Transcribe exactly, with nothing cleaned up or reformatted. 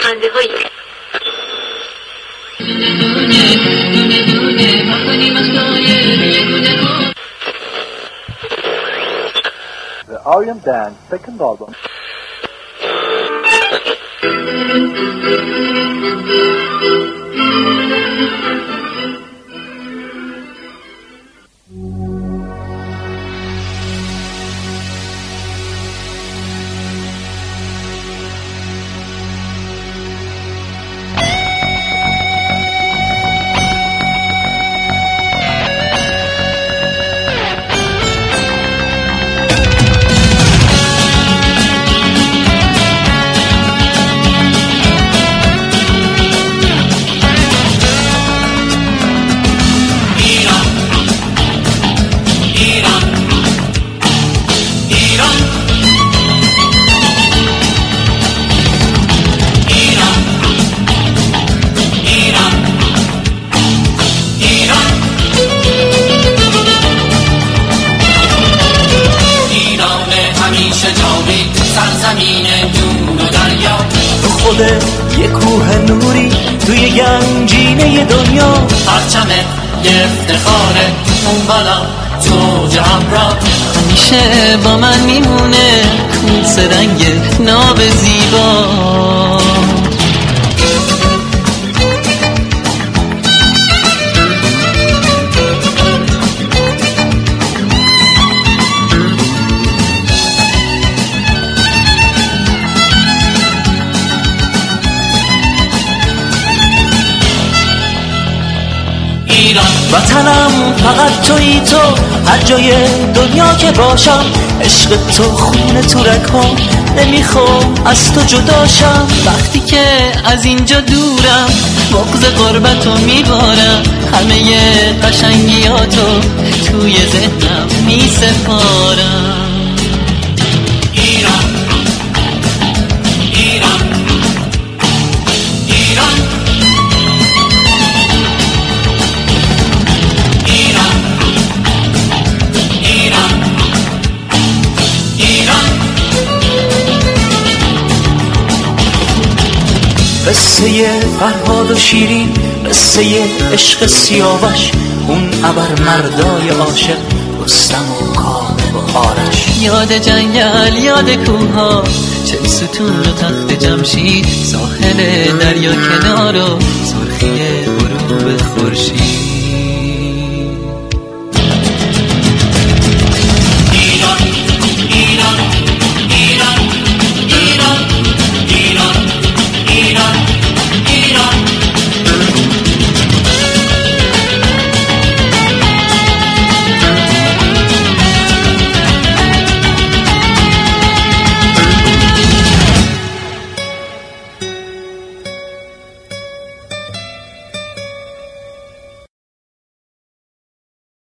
خنده هایی. The Aryan Band second album. یه کوه نوری توی گنجینه دنیا، پرچم یه افتخاره اون بالا تو جهان را، همیشه با من میمونه کوس رنگ ناب زیبا. وطنم فقط تویی تو، هر جای دنیا که باشم عشق تو خونه تو رگام، نمیخوام از تو جداشم. وقتی که از اینجا دورم بغض غربتو میبارم، همه قشنگیاتو توی ذهنم میسپارم. ایران ایران ایران قصه فرهاد و شیرین، قصه عشق سیاوش، اون ابر مردای عاشق رستم و کامل و آرش. یاد جنگل، یاد کوها، چه ستون و تخت جمشید، ساحل دریا کنار و سرخی غروب خورشید.